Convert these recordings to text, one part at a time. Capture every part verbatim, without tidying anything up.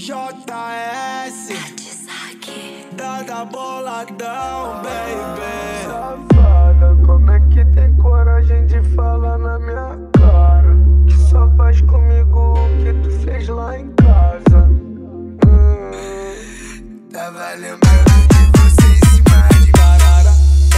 J S Dada boladão, baby. Safada, como é que tem coragem de falar na minha cara? Que só faz comigo o que tu fez lá em casa. hum. Tava lembrando de você em cima de barara.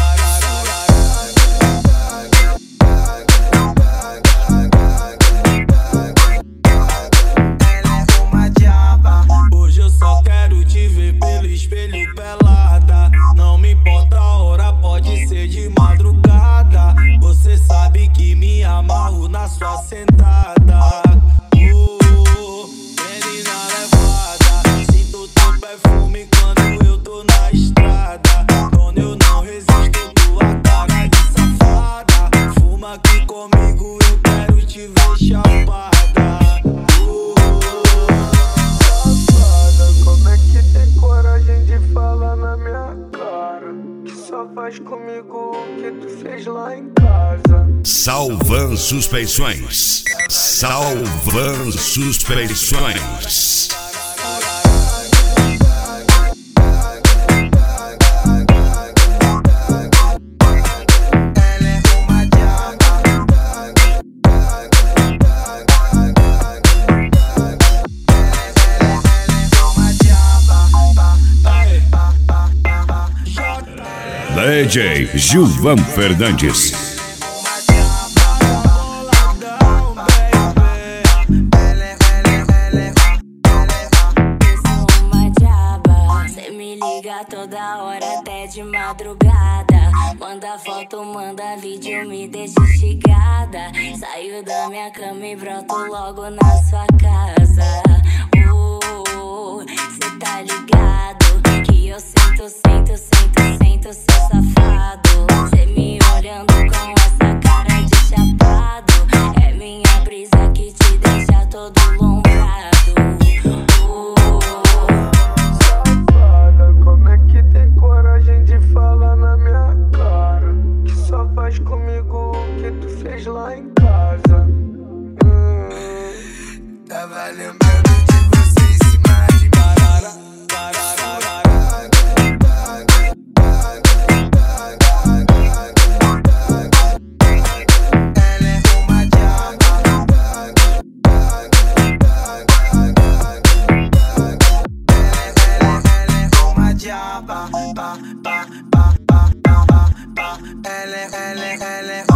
Ela é uma diaba. Hoje eu só quero te ver pelo espelho pelada. Não me importa a hora, pode ser de madrugada. Você sabe que me amarro na sua sentada. Oh, menina levada, sinto teu perfume quando eu tô na estrada. Quando eu não resisto, tua cara de safada. Fuma aqui comigo, eu quero te ver chapada. Safada, como é que tem coragem de falar na minha cara? Que só faz comigo o que tu fez lá em casa. Salvan Suspeições. Salvan Suspeições. Ela é uma diaba. Ela é uma diaba. D J Gilvan Fernandes. Toda hora até de madrugada. Manda foto, manda vídeo, me deixa instigada. Saio da minha cama e broto logo na sua casa. Oh, cê tá ligado que eu sinto, sinto, sinto, sinto seu safado. Cê me olhando com essa cara de chapado. É minha brisa que te deixa todo lombrado. Faz comigo o que tu fez lá em casa. hum. Tava lembrando de você em cima de barara. Ela é uma diaba. Ela é uma diaba. Ela é, ela é, ela é